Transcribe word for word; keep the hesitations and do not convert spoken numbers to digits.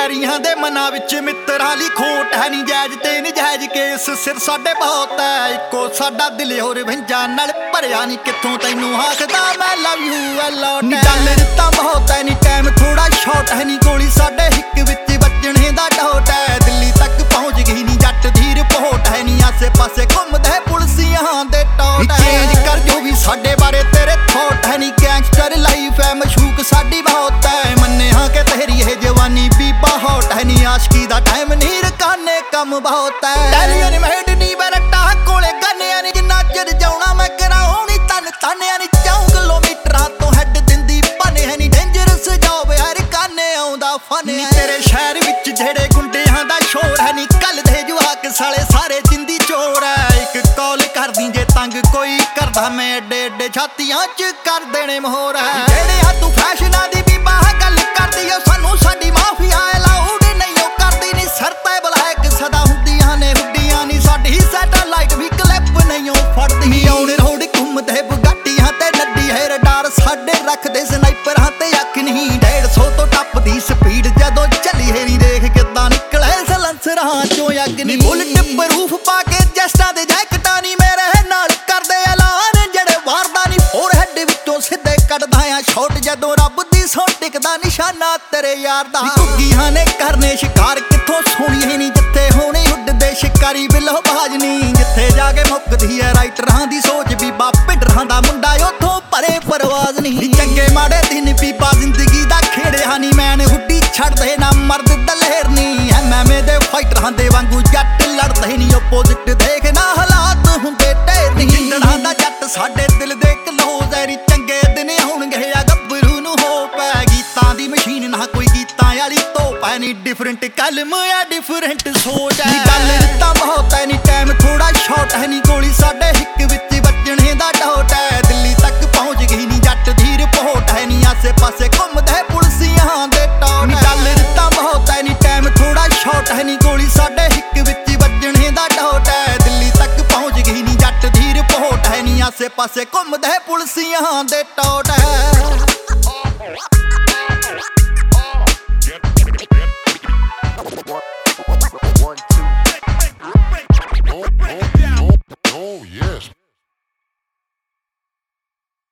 ਵੈਰੀਆਂ ਦੇ ਮਨਾਂ ਵਿੱਚ ਮਿੱਤਰਾਂ ਲਈ ਖੋਟ ਹੈ ਨੀ ਜਾਇਜ਼ ਤੇ ਨਜਾਇਜ਼ ਕੇਸ ਸਿਰ ਸਾਡੇ ਬਹੁਤ ਹੈ ਇੱਕੋ ਸਾਡਾ ਦਿਲ ਹੋਰ ਵੰਜਾਂ ਨਾਲ ਭਰਿਆ ਨੀ ਕਿੱਥੋਂ ਤੈਨੂੰ ਆਖਦਾ ਮੈਂ ਲਵ ਯੂ ਐ ਲੋਟ ਨੀ ਡਾਲਰ ਤਾਂ ਬਹੁਤ ਹੈ ਨੀ ਟਾਈਮ ਥੋੜਾ ਸ਼ਾਰਟ ਹੈ ਨੀ ਗੋਲੀ ਸਾਡੇ ਹਿੱਕ ਵਿੱਚ ਵੱਜਣੇ ਦਾ ਡੋਟ ਹੈ ਦਿੱਲੀ ਤੱਕ ਪਹੁੰਚ ਗਈ ਨੀ ਜੱਟ ਦੀ ਰਿਪੋਰਟ ਹੈ ਨੀ ਆਸੇ ਪਾਸੇ ਘੁੰਮਦੇ ਪੁਲਸੀਆਂ ਦੇ ਟੋਟ ਹੈ ਚੇਂਜ ਕਰ ਜੋ ਵੀ ਸਾਡੇ ਬਾਰੇ ਤੇਰੇ ਥੋਟ ਹੈ ਨੀ ਗੈਂਗਸਟਰ ਲਾਈਫ ਹੈ ਮਸ਼ੂਕ ਸਾਡੀ ਬਹੁਤ ਹੈ ਮੰਨੇ ਹਾਂ ਕਿ ਤੇਰੀ ਇਹ ਜਵਾਨੀ ਵੀ ਬਹੁਤ ਹੈ ਨੀ ਆਸ਼ਕੀ ਦਾ ਟਾਈਮ ਨੀ ਰਕਾਨੇ ਕੰਮ ਬਹੁਤ ਹੈ ਡੈਰੀਆਂ ਨੀ ਮੈਡ ਨੀ ਬਰਟਾ ਕੋਲੇ ਗੰਨਿਆਂ ਨੀ ਜਿੰਨਾ ਚਿਰ ਜਾਉਣਾ ਮੈਂ ਕਰਾਉਣੀ ਤਨ ਤਾਨਿਆਂ ਨੀ ਚਾਉਂ ਕਿਲੋਮੀਟਰਾਂ ਤੋਂ ਹੈਡ ਦਿੰਦੀ ਭੰਨੇ ਹੈ ਨੀ ਡੇਂਜਰਸ ਜੌਬ ਹਰ ਕਾਨੇ ਆਉਂਦਾ ਫਨ ਨੀ ਤੇਰੇ ਸ਼ਹਿਰ ਵਿੱਚ ਜਿਹੜੇ ਗੁੰਡਿਆਂ ਦਾ ਸ਼ੋਰ ਹੈ ਨੀ ਕੱਲ ਦੇ ਜਵਾਕ ਸਾਲੇ ਸਾਰੇ ਜਿੰਦੀ ਚੋਰ ਹੈ ਇੱਕ ਕਾਲ ਕਰਦੀ ਜੇ ਤੰਗ ਕੋਈ ਕਰਦਾ ਮੈਂ ਏਡੇ ਏਡੇ ਛਾਤੀਆਂ ਚ ਕਰ ਦੇਣੇ ਮੋਹਰ ਹੈ ਜਿਹੜੇ ਆ ਤੂੰ ਫੈਸ਼ਨਾਂ ਦੀ ਵੀ ਬਾਹ ਗੱਲ ਕਰਦੀ ਓ ਸਾਨੂੰ ਸਾਡੀ ਮਾਫੀਆ ਅਲਾਉਡ ਨਹੀਂ ਓ ਕਰਦੀ ਨੀ ਸਰ ਤੇ ਬਲੈਕ ਸਦਾ ਹੁੰਦੀਆਂ ਨੇ ਹੁੱਡੀਆਂ ਨੀ ਸਾਡੀ ਸੈਟਲਾਈਟ ਵੀ ਕਲਿੱਪ ਨਹੀਂ ਓ ਫੜਦੀ ਨੀ ਆਉਣ ਰੋਡ ਘੁੰਮਦੇ ਬੁਗਾਟੀਆਂ ਤੇ ਨੱਡੀ ਹੈ ਰਡਾਰ ਸਾਡੇ ਰੱਖਦੇ ਸਨਾਈਪਰਾਂ ਤੇ ਅੱਖ ਨਹੀਂ ਡੇਢ ਸੌ ਤੋਂ ਟੱਪਦੀ ਸਪੀਡ ਜਦੋਂ ਚੱਲੀ ਹੈ ਨੀ ਦੇਖ ਕਿੱਦਾਂ ਨਿਕਲੇ ਸਲੰਸਰਾਂ ਚੋਂ ਅੱਗ ਨੀ ਬੁਲਟ ਪ੍ਰੂਫ ਪਾ ਕੇ ਜਸਟਾਂ ਦੇ ਜੈਕਟਾਂ ਨੀ ਮੇਰੇ ਨਾਲ ਕਰਦੇ ਐਲਾਨ ਜਿਹੜੇ ਵਾਰਦਾ ਨੀ ਫੋਰ ਹੈਡ ਵਿੱਚੋਂ ਸਿੱਧੇ ਕੱਢਦਾ ਆ ਸ਼ਾਟ ਜਦੋਂ ਰੱਬ ਦੀ ਸੌ ਟਿਕਦਾ ਨਿਸ਼ਾਨਾ ਤੇਰੇ ਯਾਰ ਦਾ ਘੁੱਗੀਆਂ ਨੇ ਕਰਨੇ ਸ਼ਿਕਾਰ ਕਿੱਥੋਂ ਸੋਹਣੀ ਨੀ ਜਿੱਥੇ ਹੋਣੇ ਉੱਡਦੇ ਸ਼ਿਕਾਰੀ ਬਿੱਲੋ ਬਾਜ ਨੀ ਜਿੱਥੇ ਜਾ ਕੇ ਮੁੱਕਦੀ ਐ ਰਾਈਟਰਾਂ ਦੀ ਸੋਚ ਬੀਬਾ ਪਿੰਡਰਾਂ ਦਾ ਮੁੰਡਾ ਉੱਥੋਂ ਪਰੇ ਪਰਵਾਜ਼ ਨਹੀਂ ਚੰਗੇ ਮਾੜੇ ਦਿਨ ਬੀਬਾ ਜ਼ਿੰਦਗੀ ਦਾ ਖੇੜਿਆ ਨੀ ਮੈਨ ਹੁੱਡੀ ਛੱਡਦੇ ਨਾ ਮਰਦ ਦਲੇਰ ਨੀ ਐਮਐਮਏ ਦੇ ਫਾਈਟਰਾਂ ਦੇ ਵਾਂਗੂ ਜੱਟ ਲੜਦੇ ਨੀ ਓਪੋਜ਼ਿਟ ਦੇਖ ਨਾ ਹਾਲਾਤ ਹੁੰਦੇ ਢੇਰ ਨੀ ਜਿੰਦੜਾਂ ਦਾ ਜੱਟ ਸਾਡੇ ਦਿਲ ਦੇ ਕਲੋਜ਼ ਐ ਨੀ ਚੰਗੇ ਦਿਨ ਆਉਣਗੇ ਆ ਗੱਭਰੂ ਨੂੰ ਹੋ ਪੈ ਗੀਤਾਂ ਦੀ ਮਸ਼ੀਨ ਨਾ ਕੋਈ ਗੀਤਾਂ ਵਾਲੀ ਧੋਪ ਐ ਨੀ ਡਿਫਰੈਂਟ ਕਲਮ ਐ ਡਿਫਰੈਂਟ ਸੋਚ ਐ ਨੀ ਡਾਲਰ ਤਾਂ ਬਹੁਤ ਐ ਨੀ ਟਾਈਮ ਥੋੜਾ ਸ਼ਾਰਟ ਹੈ ਨੀ ਗੋਲੀ ਸਾਡੇ ਹਿੱਕ ਵਿੱਚ ਵੱਜਣੇ ਦਾ ਡੋਟ ਹੈ ਦਿੱਲੀ ਤੱਕ ਪਹੁੰਚ ਗਈ ਨੀ ਜੱਟ ਦੀ ਰਿਪੋਰਟ ਹੈ ਨੀ ਆਸੇ ਪਾਸੇ ਘੁੰਮਦੇ ਪੁਲਸੀਆਂ ਦੇ ਟੋਟ ਨੀ ਡਾਲਰ ਤਾਂ ਬਹੁਤ ਐ ਨੀ ਟਾਈਮ ਥੋੜਾ ਸ਼ਾਰਟ ਹੈ ਨੀ ਗੋਲੀ ਸਾਡੇ ਹਿੱਕ ਵਿੱਚ ਵੱਜਣੇ ਦਾ ਡੋਟ ਹੈ ਦਿੱਲੀ ਤੱਕ ਪਹੁੰਚ ਗਈ ਨੀ ਜੱਟ ਦੀ ਰਿਪੋਰਟ ਹੈ ਨੀ ਆਸੇ ਪਾਸੇ ਘੁੰਮਦੇ ਪੁਲਸੀਆਂ ਦੇ ਟੋਟ ਹੈ।